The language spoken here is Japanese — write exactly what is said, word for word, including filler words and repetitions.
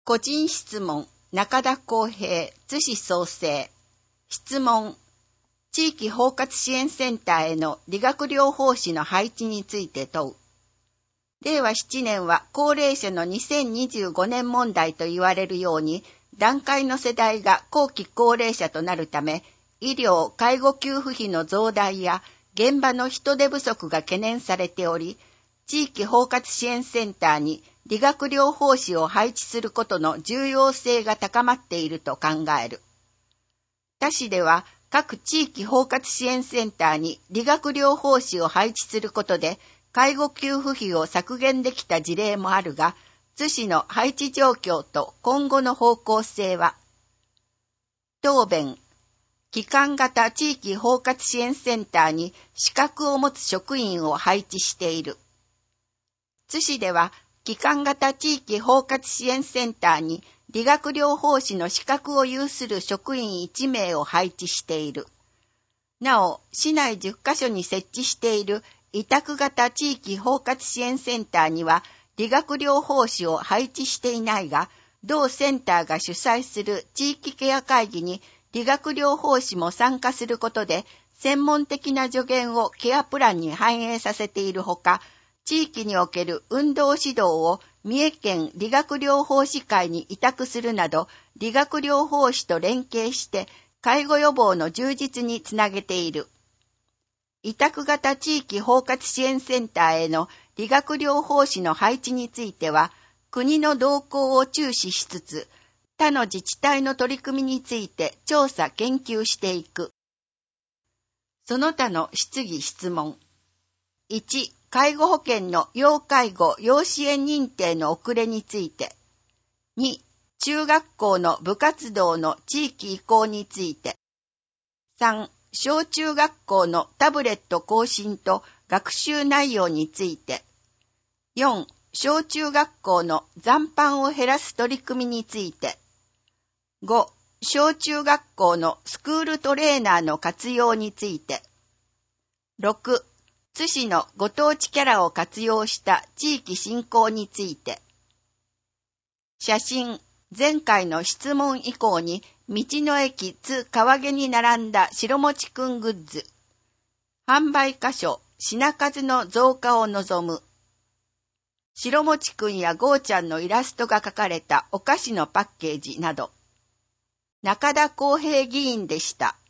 個人質問、中田康平、津市創生。質問、地域包括支援センターへの理学療法士の配置について問う。れいわななねんは高齢者のにせんにじゅうごねん問題と言われるように、団塊の世代が後期高齢者となるため、医療・介護給付費の増大や現場の人手不足が懸念されており、地域包括支援センターに理学療法士を配置することの重要性が高まっていると考える。他市では各地域包括支援センターに理学療法士を配置することで介護給付費を削減できた事例もあるが、津市の配置状況と今後の方向性は、答弁、基幹型地域包括支援センターに資格を持つ職員を配置している。津市では、基幹型地域包括支援センターに理学療法士の資格を有する職員いちめいを配置している。なお、市内じゅっかしょに設置している委託型地域包括支援センターには理学療法士を配置していないが、同センターが主催する地域ケア会議に理学療法士も参加することで、専門的な助言をケアプランに反映させているほか、地域における運動指導を三重県理学療法士会に委託するなど、理学療法士と連携して介護予防の充実につなげている。委託型地域包括支援センターへの理学療法士の配置については、国の動向を注視しつつ、他の自治体の取り組みについて調査研究していく。その他の質疑質問。いち、介護保険の要介護・要支援認定の遅れについて。に、中学校の部活動の地域移行について。さん、小中学校のタブレット更新と学習内容について。よん、小中学校の残飯を減らす取り組みについて。ご、小中学校のスクールトレーナーの活用について。ろく、津市のご当地キャラを活用した地域振興について。写真、前回の質問以降に道の駅津川毛に並んだ白餅くんグッズ。販売箇所、品数の増加を望む。白餅くんやゴーちゃんのイラストが描かれたお菓子のパッケージなど。中田康平議員でした。